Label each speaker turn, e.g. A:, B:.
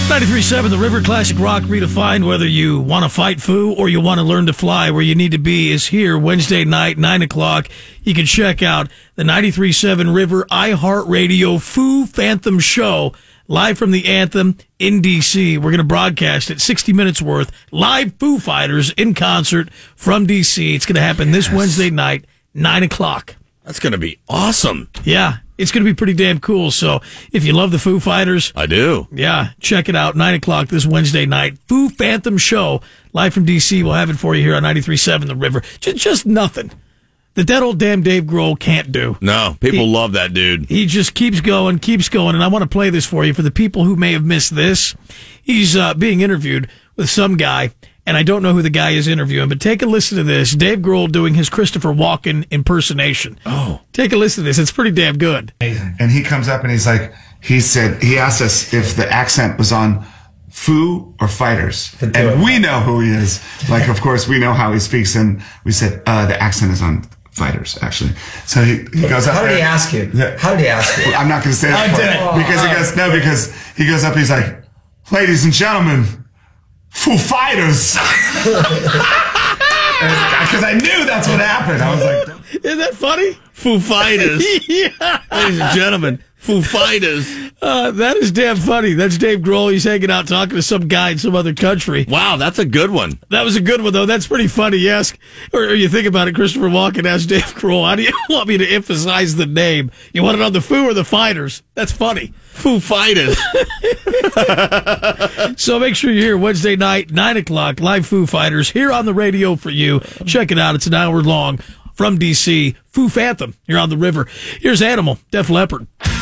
A: 93.7 The River, classic rock redefined. Whether you want to fight Foo or you want to learn to fly, where you need to be is here Wednesday night, 9 o'clock. You can check out the 93.7 River iHeartRadio Foo Phantom Show live from the Anthem in D.C. We're going to broadcast it, 60 minutes worth, live Foo Fighters in concert from D.C. It's going to happen this Wednesday night, 9 o'clock.
B: That's going to be awesome.
A: Yeah, it's going to be pretty damn cool. So if you love the Foo Fighters,
B: I do.
A: Yeah, check it out. 9 o'clock this Wednesday night. Foo Phantom Show, live from D.C. We'll have it for you here on 93.7 The River. Just nothing that old damn Dave Grohl can't do.
B: No, people love that dude.
A: He just keeps going, and I want to play this for you for the people who may have missed this. He's being interviewed with some guy, and I don't know who the guy is interviewing, but take a listen to this. Dave Grohl doing his Christopher Walken impersonation.
B: Oh.
A: Take a listen to this. It's pretty damn good.
C: And he comes up and he asked us if the accent was on Foo or Fighters. And we know who he is. Like, of course, we know how he speaks. And we said, the accent is on Fighters, actually. So he goes up.
D: How did he ask you? How did he ask you?
C: I'm not going to say that because he goes up, he's like, ladies and gentlemen, Foo Fighters. Because I knew that's what happened. I was like,
A: isn't that funny?
B: Foo Fighters.
A: Yeah.
B: Ladies and gentlemen, Foo Fighters.
A: That is damn funny. That's Dave Grohl. He's hanging out talking to some guy in some other country.
B: Wow, that's a good one.
A: That was a good one, though. That's pretty funny. You ask, or you think about it, Christopher Walken asked Dave Grohl, how do you want me to emphasize the name? You want it on the Foo or the Fighters? That's funny.
B: Foo Fighters.
A: So make sure you're here Wednesday night, 9 o'clock, live Foo Fighters here on the radio for you. Check it out. It's an hour long from D.C. Foo Phantom here on the River. Here's Animal, Def Leppard.